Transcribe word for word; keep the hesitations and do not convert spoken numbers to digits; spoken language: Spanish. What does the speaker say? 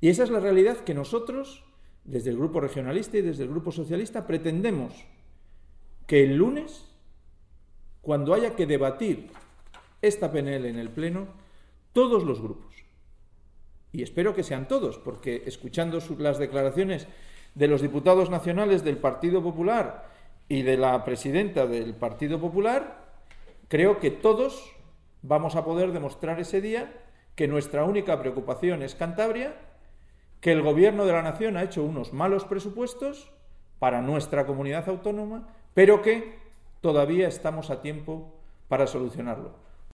Y esa es la realidad que nosotros, desde el Grupo Regionalista y desde el Grupo Socialista, pretendemos que el lunes, cuando haya que debatir esta P N L en el Pleno, todos los grupos, y espero que sean todos, porque escuchando las declaraciones de los diputados nacionales del Partido Popular y de la presidenta del Partido Popular, creo que todos vamos a poder demostrar ese día que nuestra única preocupación es Cantabria, que el Gobierno de la Nación ha hecho unos malos presupuestos para nuestra comunidad autónoma, pero que todavía estamos a tiempo para solucionarlo.